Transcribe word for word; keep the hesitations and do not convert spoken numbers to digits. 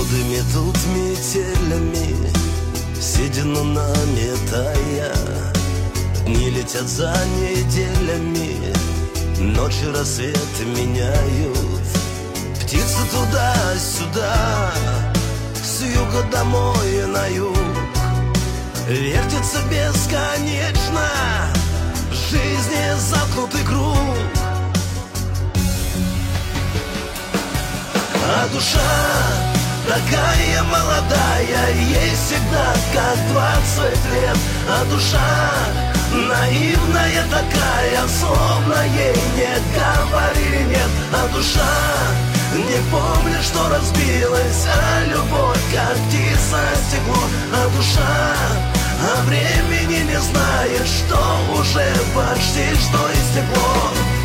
Годы метут метелями, седина наметая. Дни летят за неделями, ночи рассветы меняют. Птицы туда-сюда, с юга домой и на юг. Вертится бесконечно жизни замкнутый круг. А душа такая молодая, ей всегда как двадцать лет. А душа наивная такая, словно ей не говорили нет. А душа не помнит, что разбилась, а любовь как птица стекло. А душа о времени не знает, что уже почти что истекло.